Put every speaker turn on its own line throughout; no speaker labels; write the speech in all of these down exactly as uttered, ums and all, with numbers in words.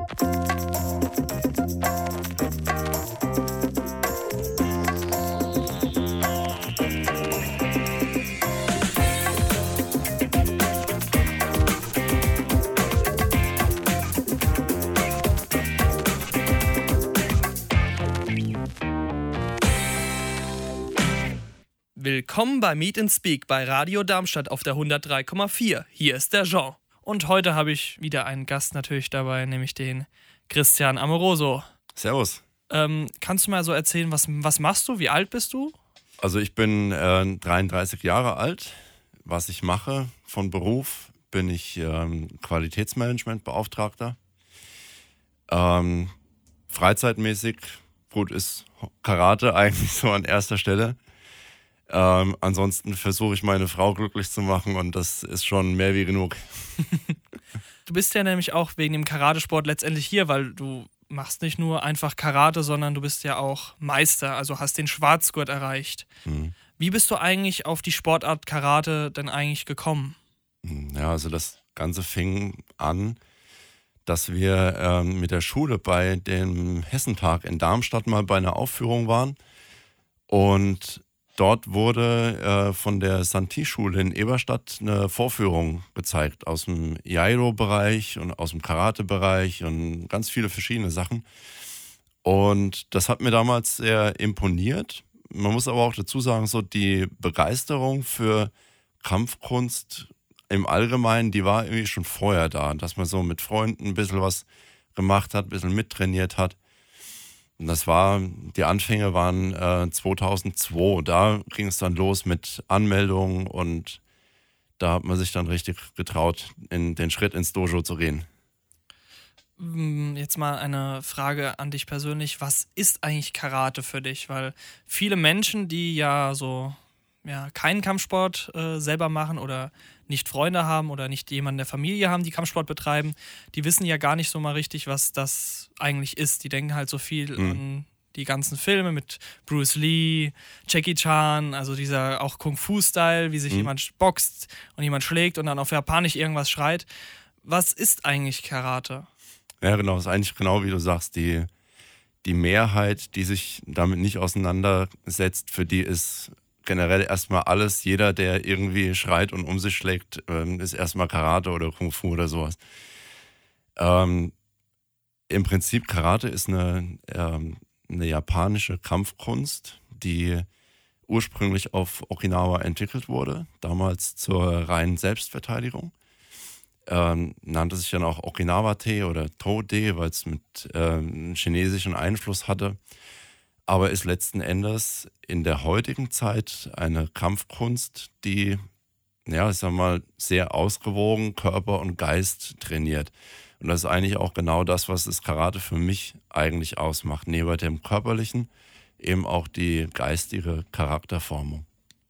Willkommen bei Meet and Speak bei Radio Darmstadt auf der hundertdrei Komma vier. Hier ist der Jean. Und heute habe ich wieder einen Gast natürlich dabei, nämlich den Christian Amoroso.
Servus.
Ähm, kannst du mal so erzählen, was, was machst du? Wie alt bist du?
Also ich bin äh, dreiunddreißig Jahre alt. Was ich mache von Beruf, bin ich ähm, Qualitätsmanagementbeauftragter. Ähm, freizeitmäßig, gut, ist Karate eigentlich so an erster Stelle. Ähm, ansonsten versuche ich meine Frau glücklich zu machen und das ist schon mehr wie genug.
Du bist ja nämlich auch wegen dem Karatesport letztendlich hier, weil du machst nicht nur einfach Karate, sondern du bist ja auch Meister, also hast den Schwarzgurt erreicht. Mhm. Wie bist du eigentlich auf die Sportart Karate denn eigentlich gekommen?
Ja, also das Ganze fing an, dass wir ähm, mit der Schule bei dem Hessentag in Darmstadt mal bei einer Aufführung waren und dort wurde äh, von der Santi-Schule in Eberstadt eine Vorführung gezeigt aus dem Iaido-Bereich und aus dem Karate-Bereich und ganz viele verschiedene Sachen. Und das hat mir damals sehr imponiert. Man muss aber auch dazu sagen, so die Begeisterung für Kampfkunst im Allgemeinen, die war irgendwie schon vorher da. Dass man so mit Freunden ein bisschen was gemacht hat, ein bisschen mittrainiert hat. Und das war, die Anfänge waren äh, zweitausendzwei, da ging es dann los mit Anmeldungen und da hat man sich dann richtig getraut, in den Schritt ins Dojo zu gehen.
Jetzt mal eine Frage an dich persönlich, was ist eigentlich Karate für dich? Weil viele Menschen, die ja so ja, keinen Kampfsport äh, selber machen oder nicht Freunde haben oder nicht jemanden in der Familie haben, die Kampfsport betreiben, die wissen ja gar nicht so mal richtig, was das eigentlich ist. Die denken halt so viel mhm. an die ganzen Filme mit Bruce Lee, Jackie Chan, also dieser auch Kung-Fu-Style, wie sich mhm. jemand boxt und jemand schlägt und dann auf Japanisch irgendwas schreit. Was ist eigentlich Karate?
Ja, genau, ist eigentlich genau wie du sagst, die, die Mehrheit, die sich damit nicht auseinandersetzt, für die ist generell erstmal alles, jeder, der irgendwie schreit und um sich schlägt, ähm, ist erstmal Karate oder Kung Fu oder sowas. Ähm, Im Prinzip Karate ist eine, ähm, eine japanische Kampfkunst, die ursprünglich auf Okinawa entwickelt wurde, damals zur reinen Selbstverteidigung. Ähm, nannte sich dann auch Okinawa-Te oder To-De, weil es mit ähm, chinesischen Einfluss hatte. Aber ist letzten Endes in der heutigen Zeit eine Kampfkunst, die, ja, ich sag mal, sehr ausgewogen Körper und Geist trainiert. Und das ist eigentlich auch genau das, was das Karate für mich eigentlich ausmacht. Neben dem Körperlichen eben auch die geistige Charakterformung.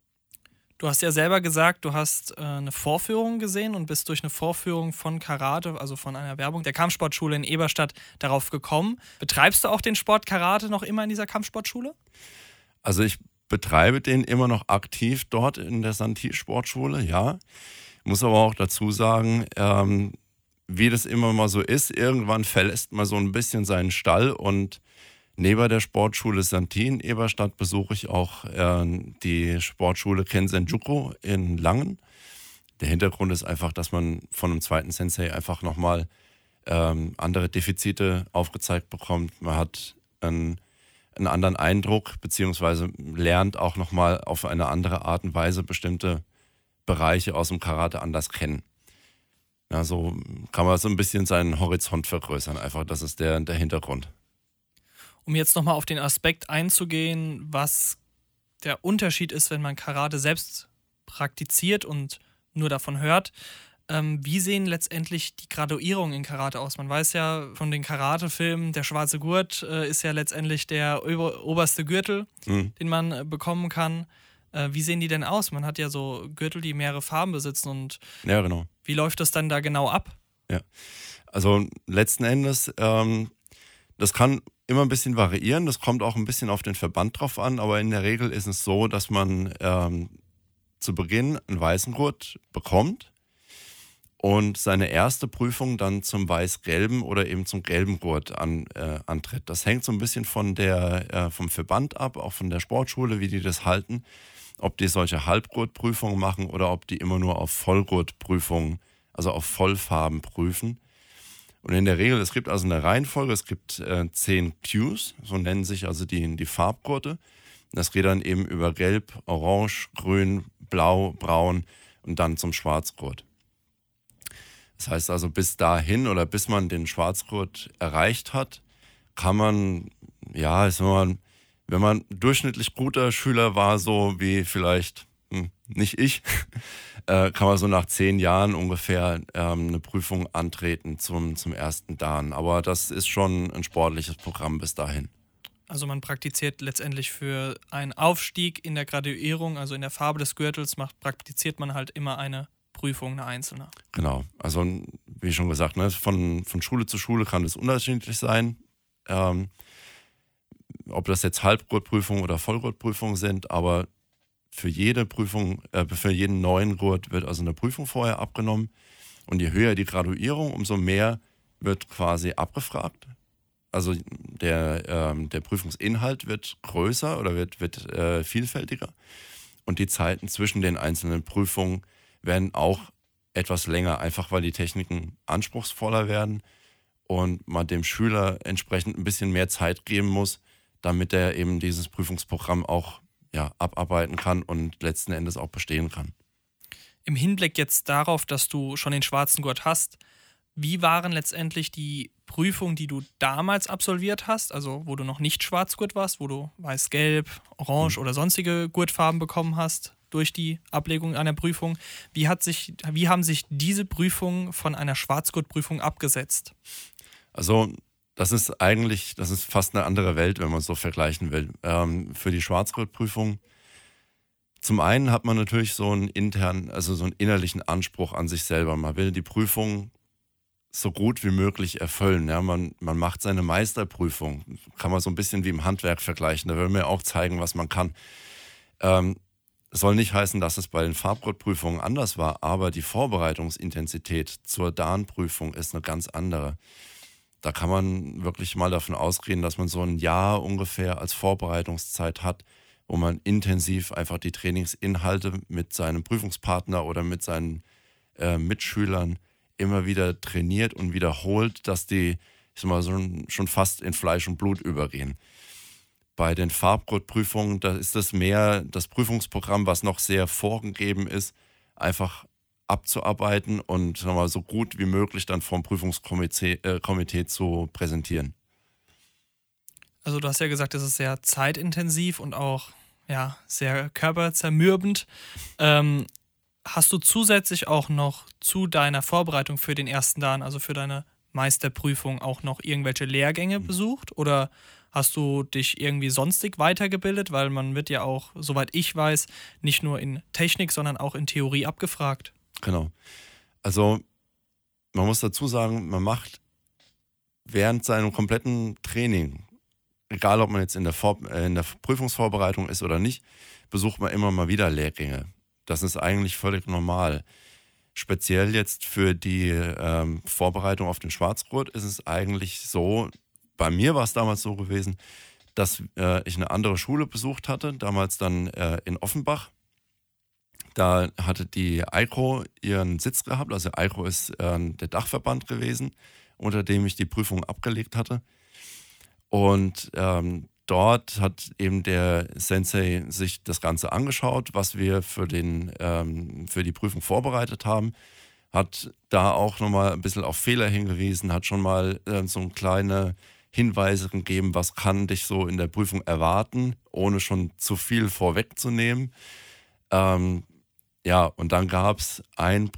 Du hast ja selber gesagt, du hast äh, eine Vorführung gesehen und bist durch eine Vorführung von Karate, also von einer Werbung der Kampfsportschule in Eberstadt, darauf gekommen. Betreibst du auch den Sport Karate noch immer in dieser Kampfsportschule?
Also ich betreibe den immer noch aktiv dort in der Santi-Sportschule, ja. Muss aber auch dazu sagen, ähm, wie das immer mal so ist, irgendwann verlässt man so ein bisschen seinen Stall und neben der Sportschule Santi in Eberstadt besuche ich auch äh, die Sportschule Kensenjuku in Langen. Der Hintergrund ist einfach, dass man von einem zweiten Sensei einfach nochmal ähm, andere Defizite aufgezeigt bekommt. Man hat einen, einen anderen Eindruck, beziehungsweise lernt auch nochmal auf eine andere Art und Weise bestimmte Bereiche aus dem Karate anders kennen. Ja, so kann man so ein bisschen seinen Horizont vergrößern. Einfach, das ist der, der Hintergrund.
Um jetzt nochmal auf den Aspekt einzugehen, was der Unterschied ist, wenn man Karate selbst praktiziert und nur davon hört. Ähm, wie sehen letztendlich die Graduierungen in Karate aus? Man weiß ja von den Karate-Filmen, der schwarze Gurt äh, ist ja letztendlich der ober- oberste Gürtel, mhm. den man äh, bekommen kann. Äh, wie sehen die denn aus? Man hat ja so Gürtel, die mehrere Farben besitzen. Und
ja, genau.
Wie läuft das dann da genau ab?
Ja, also letzten Endes, ähm, das kann immer ein bisschen variieren. Das kommt auch ein bisschen auf den Verband drauf an, aber in der Regel ist es so, dass man ähm, zu Beginn einen weißen Gurt bekommt und seine erste Prüfung dann zum weiß-gelben oder eben zum gelben Gurt an, äh, antritt. Das hängt so ein bisschen von der, äh, vom Verband ab, auch von der Sportschule, wie die das halten, ob die solche Halbgurtprüfungen machen oder ob die immer nur auf Vollgurtprüfungen, also auf Vollfarben prüfen. Und in der Regel, es gibt also eine Reihenfolge, es gibt äh, zehn Cues, so nennen sich also die, die Farbgurte. Das geht dann eben über Gelb, Orange, Grün, Blau, Braun und dann zum Schwarzgurt. Das heißt also, bis dahin oder bis man den Schwarzgurt erreicht hat, kann man, ja, ist, wenn man, wenn man durchschnittlich guter Schüler war, so wie vielleicht hm, nicht ich, äh, kann man so nach zehn Jahren ungefähr ähm, eine Prüfung antreten zum, zum ersten Dan. Aber das ist schon ein sportliches Programm bis dahin.
Also man praktiziert letztendlich für einen Aufstieg in der Graduierung, also in der Farbe des Gürtels, macht, praktiziert man halt immer eine Prüfung, eine einzelne.
Genau, also wie schon gesagt, ne, von, von Schule zu Schule kann das unterschiedlich sein. Ähm, ob das jetzt Halbgurtprüfungen oder Vollgurtprüfungen sind, aber für jede Prüfung, äh, für jeden neuen Gurt wird also eine Prüfung vorher abgenommen. Und je höher die Graduierung, umso mehr wird quasi abgefragt. Also der, ähm, der Prüfungsinhalt wird größer oder wird, wird äh, vielfältiger. Und die Zeiten zwischen den einzelnen Prüfungen werden auch etwas länger, einfach weil die Techniken anspruchsvoller werden und man dem Schüler entsprechend ein bisschen mehr Zeit geben muss, damit er eben dieses Prüfungsprogramm auch ja, abarbeiten kann und letzten Endes auch bestehen kann.
Im Hinblick jetzt darauf, dass du schon den schwarzen Gurt hast, wie waren letztendlich die Prüfungen, die du damals absolviert hast, also wo du noch nicht Schwarzgurt warst, wo du weiß-gelb, orange mhm. oder sonstige Gurtfarben bekommen hast durch die Ablegung einer Prüfung? Wie, hat sich, wie haben sich diese Prüfungen von einer Schwarzgurtprüfung abgesetzt?
Also das ist eigentlich, das ist fast eine andere Welt, wenn man es so vergleichen will. Ähm, für die Schwarzgurtprüfung, zum einen hat man natürlich so einen internen, also so einen innerlichen Anspruch an sich selber. Man will die Prüfung so gut wie möglich erfüllen. Ja, man, man macht seine Meisterprüfung. Kann man so ein bisschen wie im Handwerk vergleichen. Da will man ja auch zeigen, was man kann. Ähm, soll nicht heißen, dass es bei den Farbgurtprüfungen anders war, aber die Vorbereitungsintensität zur Dan-Prüfung ist eine ganz andere. Da kann man wirklich mal davon ausgehen, dass man so ein Jahr ungefähr als Vorbereitungszeit hat, wo man intensiv einfach die Trainingsinhalte mit seinem Prüfungspartner oder mit seinen äh, Mitschülern immer wieder trainiert und wiederholt, dass die, ich sag mal, so schon fast in Fleisch und Blut übergehen. Bei den Farbgurtprüfungen, da ist das mehr das Prüfungsprogramm, was noch sehr vorgegeben ist, einfach abzuarbeiten und sag mal, so gut wie möglich dann vom Prüfungskomitee äh, Komitee zu präsentieren.
Also du hast ja gesagt, es ist sehr zeitintensiv und auch ja, sehr körperzermürbend. Ähm, Hast du zusätzlich auch noch zu deiner Vorbereitung für den ersten Dan, also für deine Meisterprüfung, auch noch irgendwelche Lehrgänge besucht? Oder hast du dich irgendwie sonstig weitergebildet? Weil man wird ja auch, soweit ich weiß, nicht nur in Technik, sondern auch in Theorie abgefragt.
Genau. Also man muss dazu sagen, man macht während seinem kompletten Training, egal ob man jetzt in der, Vor- äh, in der Prüfungsvorbereitung ist oder nicht, besucht man immer mal wieder Lehrgänge. Das ist eigentlich völlig normal. Speziell jetzt für die ähm, Vorbereitung auf den Schwarzgurt ist es eigentlich so, bei mir war es damals so gewesen, dass äh, ich eine andere Schule besucht hatte, damals dann äh, in Offenbach. Da hatte die E I C R O ihren Sitz gehabt, also E I C R O ist äh, der Dachverband gewesen, unter dem ich die Prüfung abgelegt hatte. Und ähm, dort hat eben der Sensei sich das Ganze angeschaut, was wir für, den, ähm, für die Prüfung vorbereitet haben, hat da auch nochmal ein bisschen auf Fehler hingewiesen, hat schon mal äh, so kleine Hinweise gegeben, was kann dich so in der Prüfung erwarten, ohne schon zu viel vorwegzunehmen. Ähm, ja, und dann gab es ein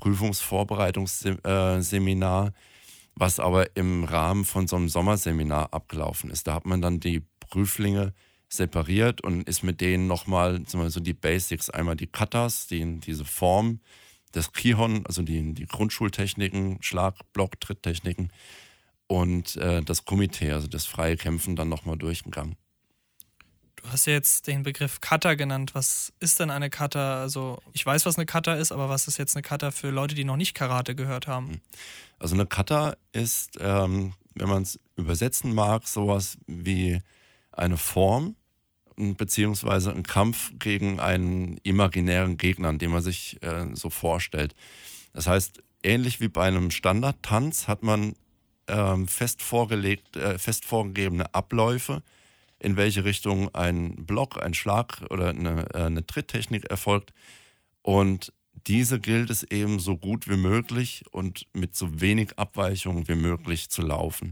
Prüfungsvorbereitungsseminar, was aber im Rahmen von so einem Sommerseminar abgelaufen ist. Da hat man dann die Prüflinge separiert und ist mit denen nochmal so die Basics, einmal die Katas, die, diese Form, das Kihon, also die, die Grundschultechniken, Schlag, Block, Tritttechniken und äh, das Komitee, also das freie Kämpfen dann nochmal durchgegangen.
Du Du hast ja jetzt den Begriff Kata genannt. Was ist denn eine Kata? Also ich weiß, was eine Kata ist, aber was ist jetzt eine Kata für Leute, die noch nicht Karate gehört haben?
Also eine Kata ist, ähm, wenn man es übersetzen mag, sowas wie eine Form beziehungsweise ein Kampf gegen einen imaginären Gegner, den man sich äh, so vorstellt. Das heißt, ähnlich wie bei einem Standardtanz hat man ähm, fest vorgelegt, äh, fest vorgegebene Abläufe, in welche Richtung ein Block, ein Schlag oder eine, äh, eine Tritttechnik erfolgt. Und diese gilt es eben so gut wie möglich und mit so wenig Abweichungen wie möglich zu laufen.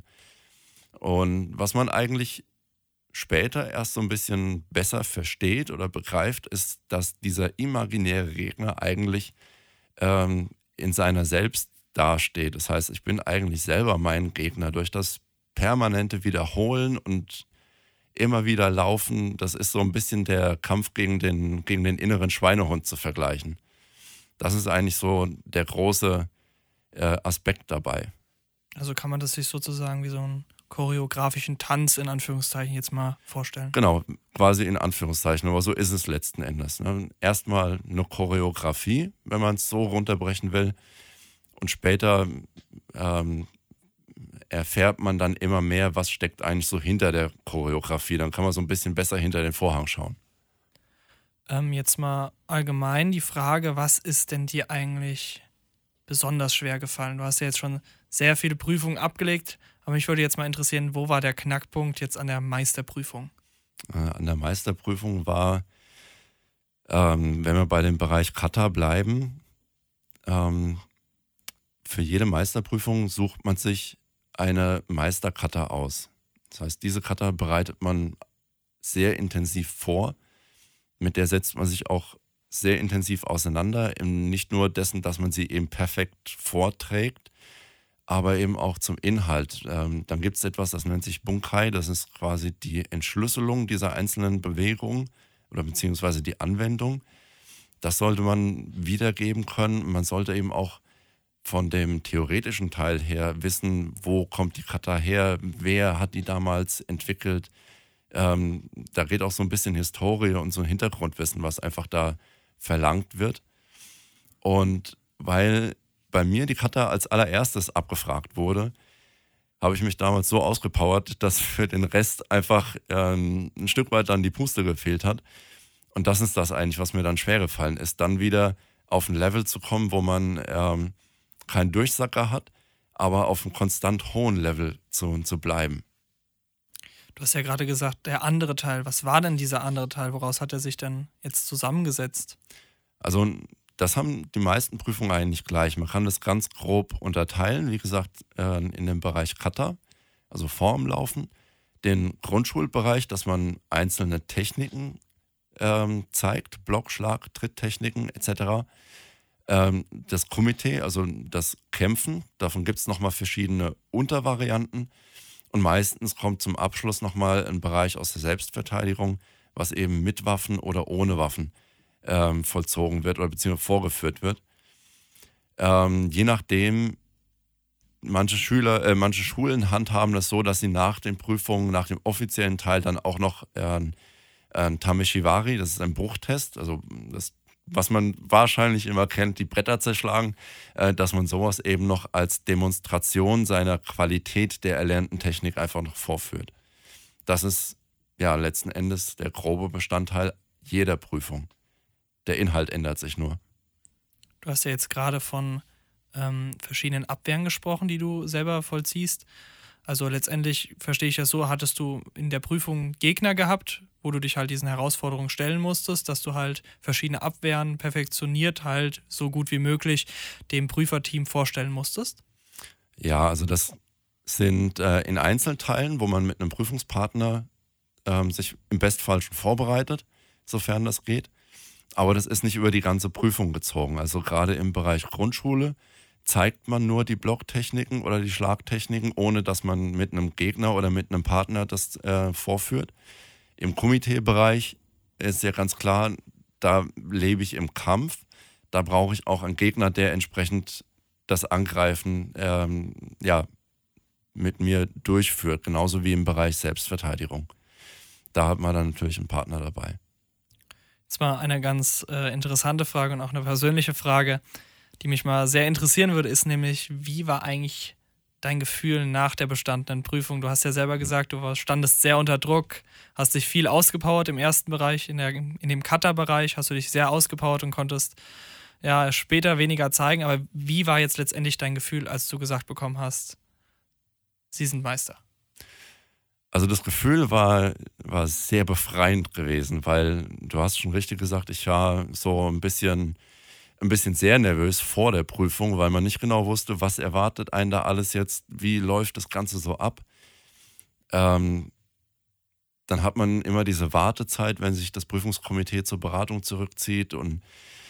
Und was man eigentlich später erst so ein bisschen besser versteht oder begreift, ist, dass dieser imaginäre Gegner eigentlich ähm, in seiner selbst dasteht. Das heißt, ich bin eigentlich selber mein Gegner durch das permanente Wiederholen und immer wieder laufen. Das ist so ein bisschen der Kampf gegen den, gegen den inneren Schweinehund zu vergleichen. Das ist eigentlich so der große äh, Aspekt dabei.
Also kann man das sich sozusagen wie so einen choreografischen Tanz in Anführungszeichen jetzt mal vorstellen?
Genau, quasi in Anführungszeichen, aber so ist es letzten Endes. Ne? Erstmal eine Choreografie, wenn man es so runterbrechen will. Und später ähm, erfährt man dann immer mehr, was steckt eigentlich so hinter der Choreografie. Dann kann man so ein bisschen besser hinter den Vorhang schauen.
Ähm, jetzt mal allgemein die Frage, was ist denn dir eigentlich besonders schwer gefallen? Du hast ja jetzt schon sehr viele Prüfungen abgelegt, aber mich würde jetzt mal interessieren, wo war der Knackpunkt jetzt an der Meisterprüfung?
Äh, an der Meisterprüfung war, ähm, wenn wir bei dem Bereich Kata bleiben, ähm, für jede Meisterprüfung sucht man sich eine Meisterkata aus. Das heißt, diese Kata bereitet man sehr intensiv vor. Mit der setzt man sich auch sehr intensiv auseinander. Nicht nur dessen, dass man sie eben perfekt vorträgt, aber eben auch zum Inhalt. Ähm, dann gibt es etwas, das nennt sich Bunkai. Das ist quasi die Entschlüsselung dieser einzelnen Bewegungen oder beziehungsweise die Anwendung. Das sollte man wiedergeben können. Man sollte eben auch von dem theoretischen Teil her wissen, wo kommt die Kata her, wer hat die damals entwickelt. Ähm, da geht auch so ein bisschen Historie und so ein Hintergrundwissen, was einfach da verlangt wird. Und weil bei mir die Kata als allererstes abgefragt wurde, habe ich mich damals so ausgepowert, dass für den Rest einfach ähm, ein Stück weit dann die Puste gefehlt hat. Und das ist das eigentlich, was mir dann schwer gefallen ist, dann wieder auf ein Level zu kommen, wo man ähm, keinen Durchsacker hat, aber auf einem konstant hohen Level zu, zu bleiben.
Du hast ja gerade gesagt, der andere Teil. Was war denn dieser andere Teil? Woraus hat er sich denn jetzt zusammengesetzt?
Also das haben die meisten Prüfungen eigentlich gleich. Man kann das ganz grob unterteilen, wie gesagt, äh, in dem Bereich Kata, also Formlaufen, den Grundschulbereich, dass man einzelne Techniken ähm, zeigt, Blockschlag, Tritttechniken et cetera. Ähm, das Kumite, also das Kämpfen, davon gibt es nochmal verschiedene Untervarianten. Und meistens kommt zum Abschluss nochmal ein Bereich aus der Selbstverteidigung, was eben mit Waffen oder ohne Waffen ähm, vollzogen wird oder beziehungsweise vorgeführt wird. Ähm, je nachdem, manche Schüler, äh, manche Schulen handhaben das so, dass sie nach den Prüfungen, nach dem offiziellen Teil dann auch noch äh, ein Tameshiwari, das ist ein Bruchtest, also das, was man wahrscheinlich immer kennt, die Bretter zerschlagen, äh, dass man sowas eben noch als Demonstration seiner Qualität der erlernten Technik einfach noch vorführt. Das ist ja letzten Endes der grobe Bestandteil jeder Prüfung. Der Inhalt ändert sich nur.
Du hast ja jetzt gerade von ähm, verschiedenen Abwehren gesprochen, die du selber vollziehst. Also letztendlich verstehe ich das so, hattest du in der Prüfung Gegner gehabt, wo du dich halt diesen Herausforderungen stellen musstest, dass du halt verschiedene Abwehren perfektioniert halt so gut wie möglich dem Prüferteam vorstellen musstest?
Ja, also das sind äh, in Einzelteilen, wo man mit einem Prüfungspartner ähm, sich im Bestfall schon vorbereitet, sofern das geht. Aber das ist nicht über die ganze Prüfung gezogen. Also gerade im Bereich Grundschule zeigt man nur die Blocktechniken oder die Schlagtechniken, ohne dass man mit einem Gegner oder mit einem Partner das äh, vorführt. Im Kumite-Bereich ist ja ganz klar, da lebe ich im Kampf. Da brauche ich auch einen Gegner, der entsprechend das Angreifen ähm, ja, mit mir durchführt, genauso wie im Bereich Selbstverteidigung. da hat man dann natürlich einen Partner dabei.
Jetzt mal eine ganz äh, interessante Frage und auch eine persönliche Frage, die mich mal sehr interessieren würde, ist nämlich, wie war eigentlich dein Gefühl nach der bestandenen Prüfung? Du hast ja selber gesagt, du war, standest sehr unter Druck, hast dich viel ausgepowert im ersten Bereich, in, der, in dem Cutter-Bereich hast du dich sehr ausgepowert und konntest ja später weniger zeigen, aber wie war jetzt letztendlich dein Gefühl, als du gesagt bekommen hast, Sie sind Meister?
Also das Gefühl war, war sehr befreiend gewesen, weil du hast schon richtig gesagt, ich war so ein bisschen, ein bisschen sehr nervös vor der Prüfung, weil man nicht genau wusste, was erwartet einen da alles jetzt, wie läuft das Ganze so ab. Ähm, dann hat man immer diese Wartezeit, wenn sich das Prüfungskomitee zur Beratung zurückzieht, und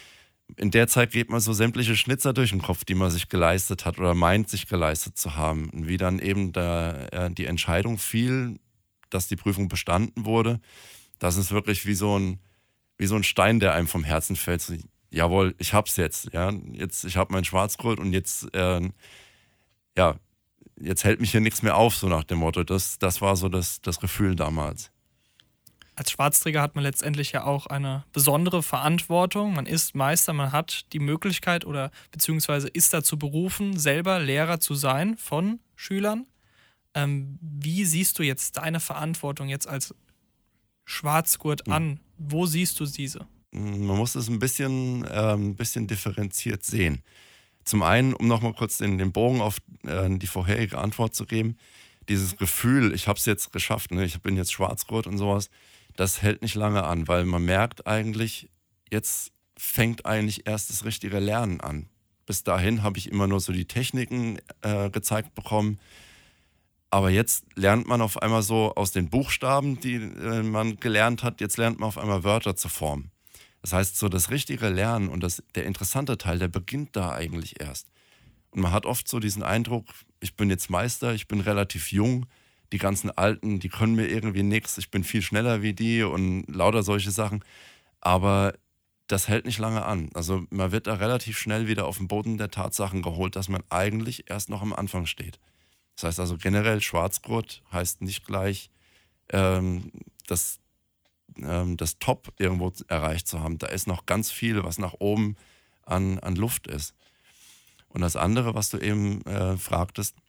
in der Zeit geht man so sämtliche Schnitzer durch den Kopf, die man sich geleistet hat oder meint, sich geleistet zu haben. Und wie dann eben da, äh, die Entscheidung fiel, dass die Prüfung bestanden wurde, das ist wirklich wie so ein, wie so ein Stein, der einem vom Herzen fällt. So, jawohl, ich hab's jetzt. Ja, jetzt ich habe mein Schwarzgurt und jetzt, äh, ja, jetzt hält mich hier nichts mehr auf, so nach dem Motto. Das, das war so das, das Gefühl damals.
Als Schwarzträger hat man letztendlich ja auch eine besondere Verantwortung. Man ist Meister, man hat die Möglichkeit oder beziehungsweise ist dazu berufen, selber Lehrer zu sein von Schülern. Ähm, wie siehst du jetzt deine Verantwortung jetzt als Schwarzgurt an? Wo siehst du diese?
Man muss es ein bisschen, äh, ein bisschen differenziert sehen. Zum einen, um nochmal kurz den, den Bogen auf äh, die vorherige Antwort zu geben, dieses Gefühl, ich habe es jetzt geschafft, ne? Ich bin jetzt Schwarzgurt und sowas, das hält nicht lange an, weil man merkt eigentlich, jetzt fängt eigentlich erst das richtige Lernen an. Bis dahin habe ich immer nur so die Techniken äh, gezeigt bekommen, aber jetzt lernt man auf einmal so aus den Buchstaben, die äh, man gelernt hat, jetzt lernt man auf einmal Wörter zu formen. Das heißt, so das richtige Lernen und das, der interessante Teil, der beginnt da eigentlich erst. Und man hat oft so diesen Eindruck, ich bin jetzt Meister, ich bin relativ jung, die ganzen Alten, die können mir irgendwie nichts, ich bin viel schneller wie die und lauter solche Sachen. Aber das hält nicht lange an. Also man wird da relativ schnell wieder auf den Boden der Tatsachen geholt, dass man eigentlich erst noch am Anfang steht. Das heißt also generell, Schwarzgurt heißt nicht gleich, ähm, dass ähm, das Top irgendwo erreicht zu haben. Da ist noch ganz viel, was nach oben an, an Luft ist. Und das andere, was du eben äh, fragtest,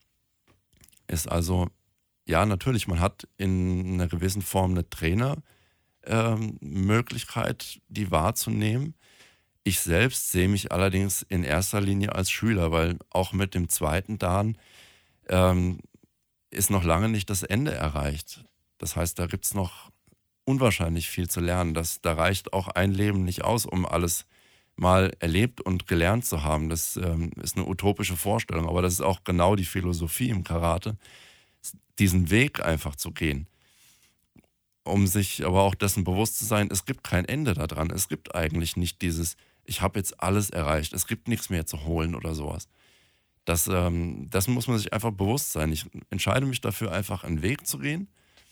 ist also, ja, natürlich, man hat in einer gewissen Form eine Trainermöglichkeit, ähm, die wahrzunehmen. Ich selbst sehe mich allerdings in erster Linie als Schüler, weil auch mit dem zweiten Dan ähm, ist noch lange nicht das Ende erreicht. Das heißt, da gibt es noch unwahrscheinlich viel zu lernen. Das, da reicht auch ein Leben nicht aus, um alles mal erlebt und gelernt zu haben. Das ähm, ist eine utopische Vorstellung, aber das ist auch genau die Philosophie im Karate, diesen Weg einfach zu gehen, um sich aber auch dessen bewusst zu sein, es gibt kein Ende daran. Es gibt eigentlich nicht dieses, ich habe jetzt alles erreicht, es gibt nichts mehr zu holen oder sowas. Das, ähm, das muss man sich einfach bewusst sein. Ich entscheide mich dafür, einfach einen Weg zu gehen,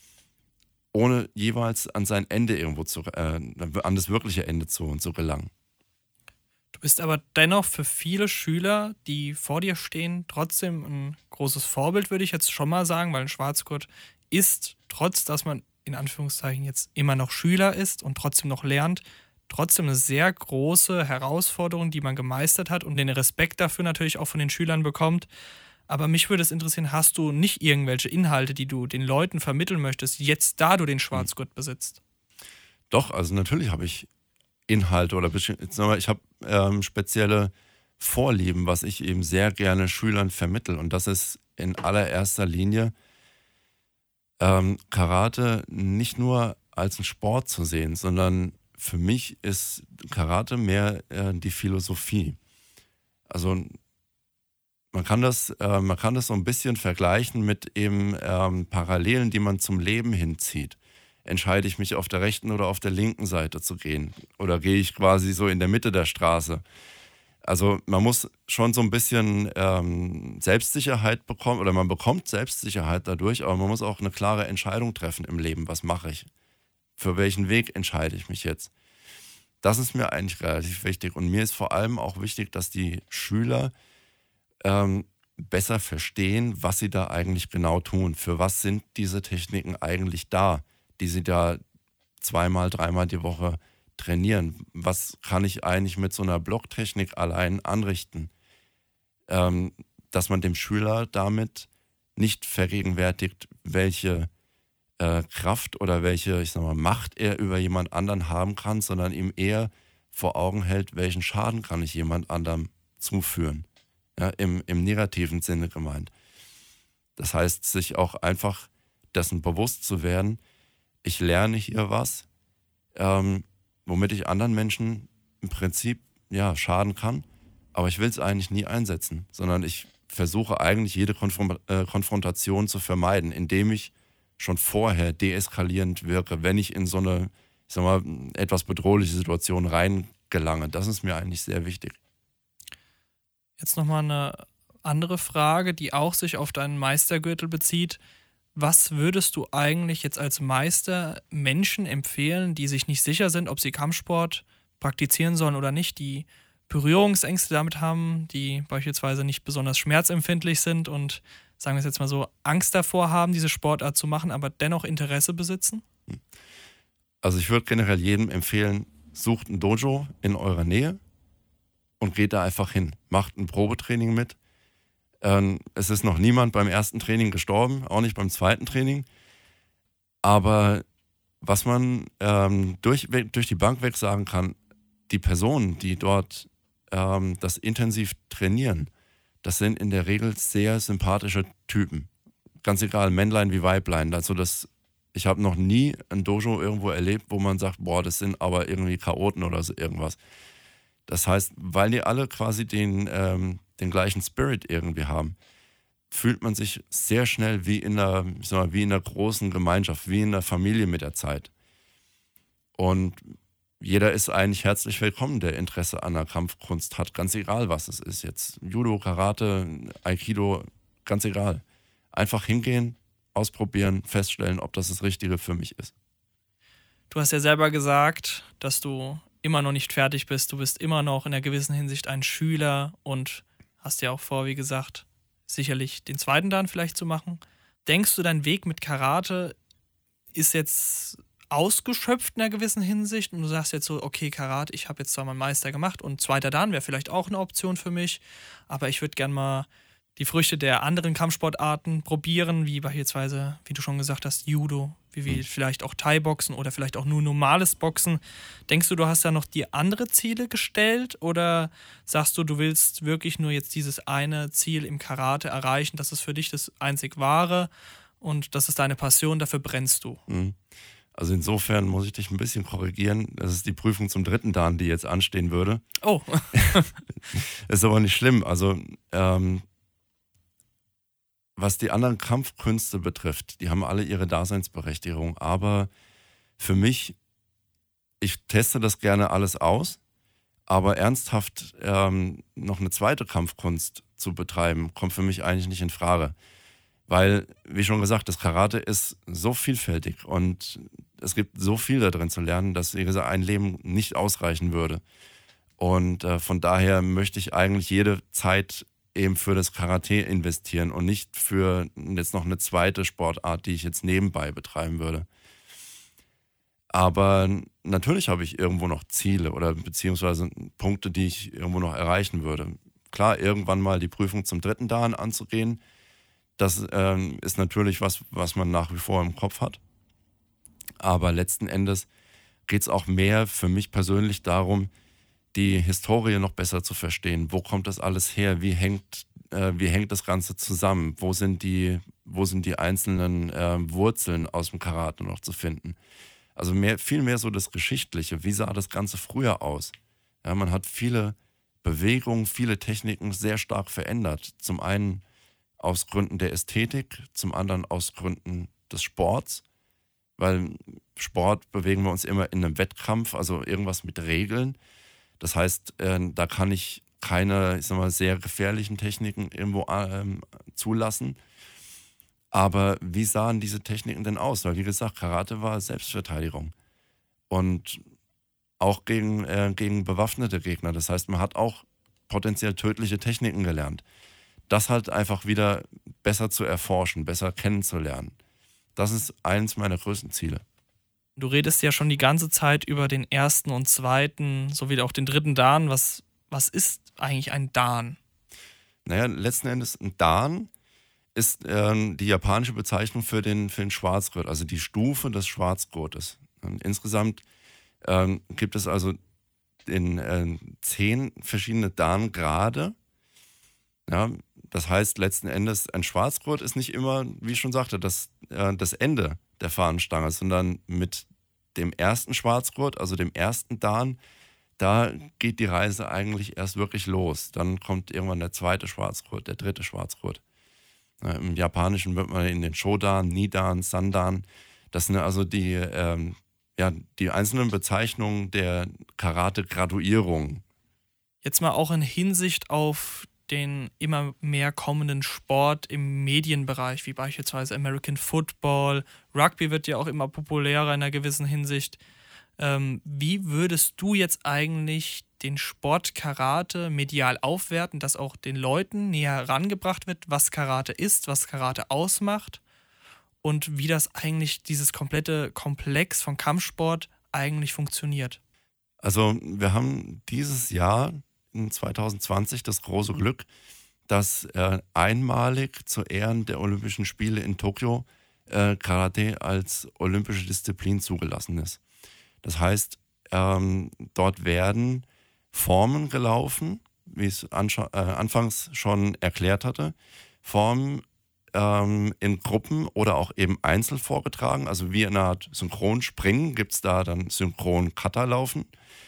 ohne jeweils an sein Ende irgendwo zu, äh, an das wirkliche Ende zu, zu gelangen.
Du bist aber dennoch für viele Schüler, die vor dir stehen, trotzdem ein großes Vorbild, würde ich jetzt schon mal sagen, weil ein Schwarzgurt ist, trotz dass man in Anführungszeichen jetzt immer noch Schüler ist und trotzdem noch lernt, trotzdem eine sehr große Herausforderung, die man gemeistert hat und den Respekt dafür natürlich auch von den Schülern bekommt. Aber mich würde es interessieren, hast du nicht irgendwelche Inhalte, die du den Leuten vermitteln möchtest, jetzt da du den Schwarzgurt besitzt?
Doch, also natürlich habe ich Inhalte oder ich habe ähm, spezielle Vorlieben, was ich eben sehr gerne Schülern vermittle. Und das ist in allererster Linie ähm, Karate nicht nur als einen Sport zu sehen, sondern für mich ist Karate mehr äh, die Philosophie. Also man kann das, äh, man kann das so ein bisschen vergleichen mit eben ähm, Parallelen, die man zum Leben hinzieht. Entscheide ich mich auf der rechten oder auf der linken Seite zu gehen? Oder gehe ich quasi so in der Mitte der Straße? Also man muss schon so ein bisschen ähm, Selbstsicherheit bekommen, oder man bekommt Selbstsicherheit dadurch, aber man muss auch eine klare Entscheidung treffen im Leben. Was mache ich? Für welchen Weg entscheide ich mich jetzt? Das ist mir eigentlich relativ wichtig. Und mir ist vor allem auch wichtig, dass die Schüler ähm, besser verstehen, was sie da eigentlich genau tun. Für was sind diese Techniken eigentlich da? die sie da zweimal, dreimal die Woche trainieren. Was kann ich eigentlich mit so einer Blocktechnik allein anrichten? Ähm, dass man dem Schüler damit nicht vergegenwärtigt, welche äh, Kraft oder welche, ich sag mal, Macht er über jemand anderen haben kann, sondern ihm eher vor Augen hält, welchen Schaden kann ich jemand anderem zuführen. Ja, im, im negativen Sinne gemeint. Das heißt, sich auch einfach dessen bewusst zu werden, ich lerne hier was, ähm, womit ich anderen Menschen im Prinzip ja, schaden kann, aber ich will es eigentlich nie einsetzen, sondern ich versuche eigentlich jede Konfron- äh, Konfrontation zu vermeiden, indem ich schon vorher deeskalierend wirke, wenn ich in so eine, ich sag mal, etwas bedrohliche Situation reingelange. Das ist mir eigentlich sehr wichtig.
Jetzt nochmal eine andere Frage, die auch sich auf deinen Meistergürtel bezieht. Was würdest du eigentlich jetzt als Meister Menschen empfehlen, die sich nicht sicher sind, ob sie Kampfsport praktizieren sollen oder nicht, die Berührungsängste damit haben, die beispielsweise nicht besonders schmerzempfindlich sind und, sagen wir es jetzt mal so, Angst davor haben, diese Sportart zu machen, aber dennoch Interesse besitzen?
Also ich würde generell jedem empfehlen, sucht ein Dojo in eurer Nähe und geht da einfach hin. Macht ein Probetraining mit. Ähm, es ist noch niemand beim ersten Training gestorben, auch nicht beim zweiten Training. Aber was man ähm, durch, durch die Bank weg sagen kann, die Personen, die dort ähm, das intensiv trainieren, das sind in der Regel sehr sympathische Typen. Ganz egal, Männlein wie Weiblein. Also das, ich habe noch nie ein Dojo irgendwo erlebt, wo man sagt, boah, das sind aber irgendwie Chaoten oder so irgendwas. Das heißt, weil die alle quasi den, ähm, den gleichen Spirit irgendwie haben, fühlt man sich sehr schnell wie in einer, ich sag mal, wie in einer großen Gemeinschaft, wie in einer Familie mit der Zeit. Und jeder ist eigentlich herzlich willkommen, der Interesse an der Kampfkunst hat, ganz egal, was es ist jetzt. Judo, Karate, Aikido, ganz egal. Einfach hingehen, ausprobieren, feststellen, ob das das Richtige für mich ist.
Du hast ja selber gesagt, dass du immer noch nicht fertig bist. Du bist immer noch in einer gewissen Hinsicht ein Schüler und hast ja auch vor, wie gesagt, sicherlich den zweiten Dan vielleicht zu machen. Denkst du, dein Weg mit Karate ist jetzt ausgeschöpft in einer gewissen Hinsicht und du sagst jetzt so, okay, Karate, ich habe jetzt zwar meinen Meister gemacht und zweiter Dan wäre vielleicht auch eine Option für mich, aber ich würde gerne mal die Früchte der anderen Kampfsportarten probieren, wie beispielsweise, wie du schon gesagt hast, Judo, wie, wie vielleicht auch Thai-Boxen oder vielleicht auch nur normales Boxen. Denkst du, du hast da noch die andere Ziele gestellt oder sagst du, du willst wirklich nur jetzt dieses eine Ziel im Karate erreichen, das ist für dich das einzig Wahre und das ist deine Passion, dafür brennst du?
Also insofern muss ich dich ein bisschen korrigieren. Das ist die Prüfung zum dritten Dan, die jetzt anstehen würde.
Oh.
Ist aber nicht schlimm. Also ähm, was die anderen Kampfkünste betrifft, die haben alle ihre Daseinsberechtigung. Aber für mich, ich teste das gerne alles aus, aber ernsthaft ähm, noch eine zweite Kampfkunst zu betreiben, kommt für mich eigentlich nicht in Frage. Weil, wie schon gesagt, das Karate ist so vielfältig und es gibt so viel da drin zu lernen, dass, wie gesagt, ein Leben nicht ausreichen würde. Und äh, von daher möchte ich eigentlich jede Zeit eben für das Karate investieren und nicht für jetzt noch eine zweite Sportart, die ich jetzt nebenbei betreiben würde. Aber natürlich habe ich irgendwo noch Ziele oder beziehungsweise Punkte, die ich irgendwo noch erreichen würde. Klar, irgendwann mal die Prüfung zum dritten Dan anzugehen, das ähm, ist natürlich was, was man nach wie vor im Kopf hat. Aber letzten Endes geht es auch mehr für mich persönlich darum, die Historie noch besser zu verstehen. Wo kommt das alles her? Wie hängt, äh, wie hängt das Ganze zusammen? Wo sind die, wo sind die einzelnen äh, Wurzeln aus dem Karate noch zu finden? Also mehr, viel mehr so das Geschichtliche. Wie sah das Ganze früher aus? Ja, man hat viele Bewegungen, viele Techniken sehr stark verändert. Zum einen aus Gründen der Ästhetik, zum anderen aus Gründen des Sports, weil Sport bewegen wir uns immer in einem Wettkampf, also irgendwas mit Regeln. Das heißt, äh, da kann ich keine, ich sag mal, sehr gefährlichen Techniken irgendwo ähm, zulassen. Aber wie sahen diese Techniken denn aus? Weil, wie gesagt, Karate war Selbstverteidigung. Und auch gegen, äh, gegen bewaffnete Gegner. Das heißt, man hat auch potenziell tödliche Techniken gelernt. Das halt einfach wieder besser zu erforschen, besser kennenzulernen. Das ist eins meiner größten Ziele.
Du redest ja schon die ganze Zeit über den ersten und zweiten sowie auch den dritten Dan. Was, was ist eigentlich ein Dan?
Naja, letzten Endes ein Dan ist ähm, die japanische Bezeichnung für den, für den Schwarzgurt, also die Stufe des Schwarzgurtes. Und insgesamt ähm, gibt es also in äh, zehn verschiedene Dan-Grade. Ja, das heißt letzten Endes, ein Schwarzgurt ist nicht immer, wie ich schon sagte, das, äh, das Ende der Fahnenstange, sondern mit dem ersten Schwarzgurt, also dem ersten Dan, da geht die Reise eigentlich erst wirklich los. Dann kommt irgendwann der zweite Schwarzgurt, der dritte Schwarzgurt. Äh, Im Japanischen wird man in den Shodan, Nidan, Sandan, das sind also die, ähm, ja, die einzelnen Bezeichnungen der Karate-Graduierung.
Jetzt mal auch in Hinsicht auf den immer mehr kommenden Sport im Medienbereich, wie beispielsweise American Football, Rugby wird ja auch immer populärer in einer gewissen Hinsicht. Ähm, wie würdest du jetzt eigentlich den Sport Karate medial aufwerten, dass auch den Leuten näher herangebracht wird, was Karate ist, was Karate ausmacht und wie das eigentlich, dieses komplette Komplex von Kampfsport eigentlich funktioniert?
Also wir haben dieses Jahr in zwanzig zwanzig das große Glück, dass äh, einmalig zu Ehren der Olympischen Spiele in Tokio äh, Karate als olympische Disziplin zugelassen ist. Das heißt, ähm, dort werden Formen gelaufen, wie ich es anscha- äh, anfangs schon erklärt hatte, Formen ähm, in Gruppen oder auch eben einzeln vorgetragen, also wie eine Art Synchronspringen gibt es da dann Synchron-Kata-Laufen.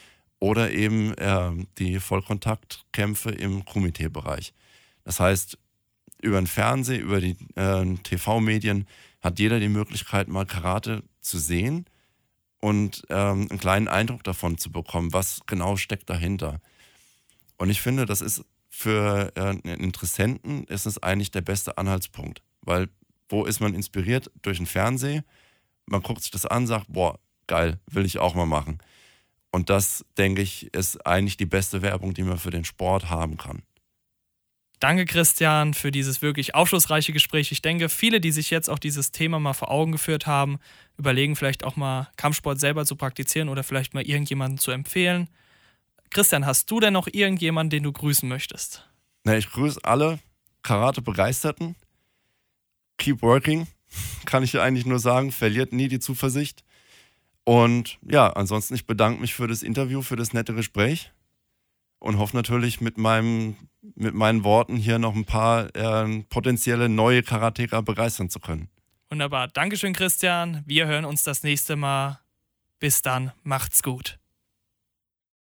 Oder eben äh, die Vollkontaktkämpfe im Kumite-Bereich. Das heißt, über den Fernsehen, über die äh, T V-Medien hat jeder die Möglichkeit, mal Karate zu sehen und ähm, einen kleinen Eindruck davon zu bekommen, was genau steckt dahinter. Und ich finde, das ist für äh, einen Interessenten ist es eigentlich der beste Anhaltspunkt. Weil wo ist man inspiriert? Durch den Fernsehen. Man guckt sich das an, sagt, boah, geil, will ich auch mal machen. Und das, denke ich, ist eigentlich die beste Werbung, die man für den Sport haben kann.
Danke, Christian, für dieses wirklich aufschlussreiche Gespräch. Ich denke, viele, die sich jetzt auch dieses Thema mal vor Augen geführt haben, überlegen vielleicht auch mal Kampfsport selber zu praktizieren oder vielleicht mal irgendjemanden zu empfehlen. Christian, hast du denn noch irgendjemanden, den du grüßen möchtest?
Na, ich grüße alle Karate-Begeisterten. Keep working, kann ich eigentlich nur sagen. Verliert nie die Zuversicht. Und ja, ansonsten, ich bedanke mich für das Interview, für das nette Gespräch und hoffe natürlich mit, meinem, mit meinen Worten hier noch ein paar äh, potenzielle neue Karateka begeistern zu können.
Wunderbar. Dankeschön, Christian. Wir hören uns das nächste Mal. Bis dann. Macht's gut.